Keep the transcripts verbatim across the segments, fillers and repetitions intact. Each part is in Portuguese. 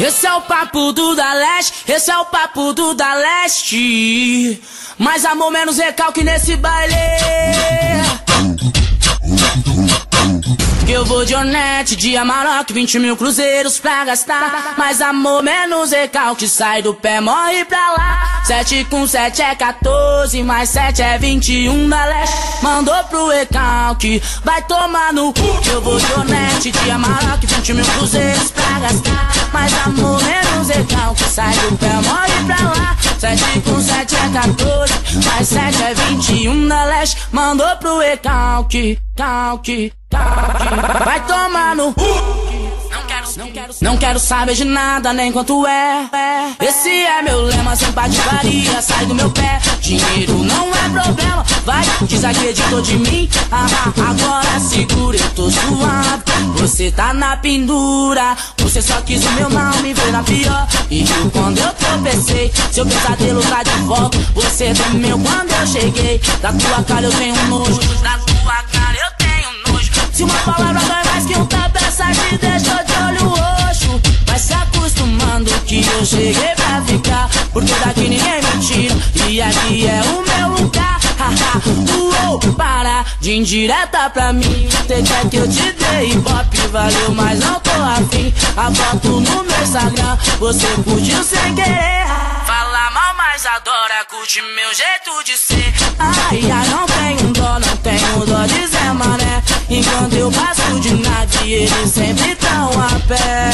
Esse é o papo do da leste, esse é o papo do da leste. Mais amor, menos recalque nesse baile. Que eu vou de Hornet, de Amarok, vinte mil cruzeiros pra gastar. Mais amor, menos recalque, sai do pé, morre pra lá. Sete com sete é quatorze, mais sete é vinte e um da leste. Mandou pro recalque, vai tomar no cu. Que eu vou de Hornet, de Amarok, vinte mil cruzeiros pra gastar. Mais amor, menos recalque, sai do pé, morre pra lá. Sete com sete é quatorze, mais sete é vinte e um da leste. Mandou pro recalque, calque. Vai tomar no cu. Não quero, não quero, não quero saber de nada, nem quanto é. Esse é meu lema, sem patifaria, sai do meu pé. Dinheiro não é problema, vai, desacreditou de mim. Ah, agora segura, eu tô suave. Você tá na pendura, você só quis o meu mal, me ver na pior. E viu quando eu tropecei, seu pesadelo tá de volta. Você tremeu quando eu cheguei. Da tua cara eu tenho nojo, da tua cara eu tenho. Se uma palavra dói mais que um tapa, essa te deixou de olho roxo. Vai se acostumando que eu cheguei pra ficar, porque daqui ninguém me tira, e aqui é o meu lugar. Haha, uou, para de indireta pra mim. Você quer que eu te dê ibope, valeu, mas não tô afim. A foto no meu Instagram, você curtiu sem querer. Fala mal, mas adora, curte meu jeito de ser. Ai, ai, não tenho dó, não tenho dó de Zé Mané. Enquanto eu passo de nave, eles sempre tão a pé.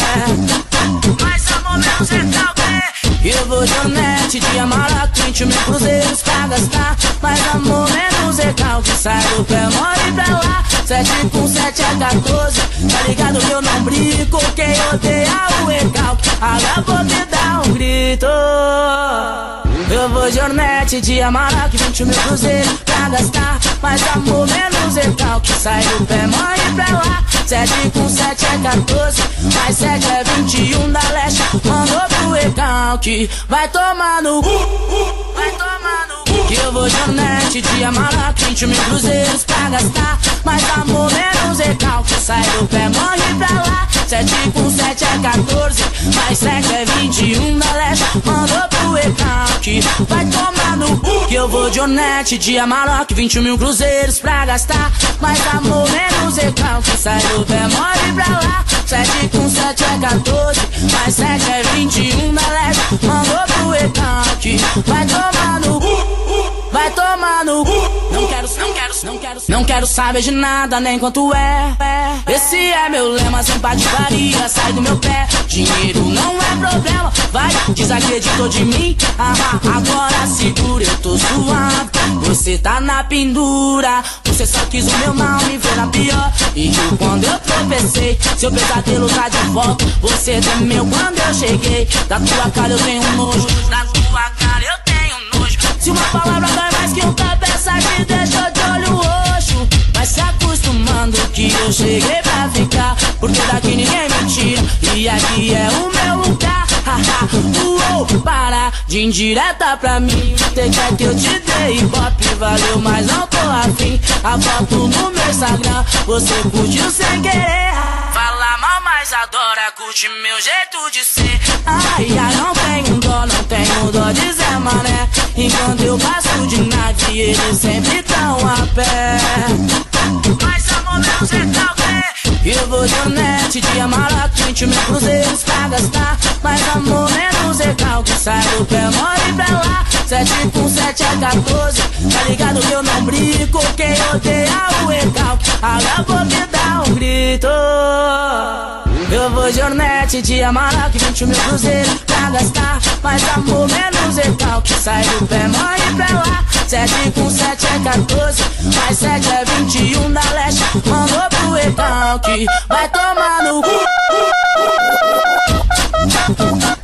Mas amor, menos recalque. Eu vou de Hornet, de Amarok, vinte mil cruzeiros pra gastar. Mas amor, menos recalque, sai do pé, morre pra lá. Sete com sete é quatorze, tá ligado que eu não brinco. Quem odeia o recalque, agora vou me dar um grito. Eu vou de Hornet, de Amarok, vinte mil cruzeiros pra gastar. Mas amor, menos recalque, sai do pé, morre pra lá. Sete com sete é quatorze, mais sete é vinte e um da leste. Mandou pro recalque, vai tomar no cu, vai tomar no cu. Que eu vou de Hornet, de Amarok, vinte mil cruzeiros pra gastar. Mas amor, menos recalque, sai do pé, morre pra lá. Sete com sete é quatorze, mais sete é vinte e um da leste. Mandou pro recalque, vai tomar no cu. Que eu vou de Hornet, de Amarok, vinte mil cruzeiros pra gastar. Mas amor, menos recalque, sai do pé, morre pra lá. Sete com sete é quatorze, mais sete é vinte e um da leste. Mandou pro recalque, vai tomar no cu, vai tomar no cu. Não quero, não quero, não quero, não quero saber de nada, nem quanto é. Esse é meu lema, sem patifaria, sai do meu pé. Dinheiro não é problema, vai, desacreditou de mim. Ah, agora segura, eu tô suave. Você tá na pendura, você só quis o meu mal, me ver na pior. E viu quando eu tropecei, seu pesadelo tá de volta. Você tremeu quando eu cheguei. Da tua cara eu tenho nojo, da tua cara eu tenho nojo. Se uma palavra dói mais que um tapa, essa te deixou de olho roxo. Vai se acostumando que eu cheguei pra ficar, porque daqui ninguém me tira, e aqui é o meu lugar. Haha, uou, para de indireta pra mim. Você quer que eu te dê ibope, valeu, mas não tô afim. A foto no meu Instagram, você curtiu sem querer. Fala mal, mas adora, curte meu jeito de ser. Ai, ai, não tenho dó, não tenho dó de Zé Mané. Enquanto eu passo de nave, eles sempre tão a pé. Mas amor, menos recalque. Eu vou de Hornet, de Amarok, vinte mil cruzeiros pra gastar. Mas amor, menos recalque, sai do pé, morre pra lá. Sete com sete é quatorze, tá ligado que eu não brinco. Quem odeia o recalque, agora vou me dar um grito. Eu vou de Hornet, de Amarok, vinte mil cruzeiros pra gastar. Mas amor, menos recalque, sai do pé, morre pra lá. Sete com sete é quatorze, mais sete é vinte e um da leste. Mandou pro recalque, vai tomar no cu.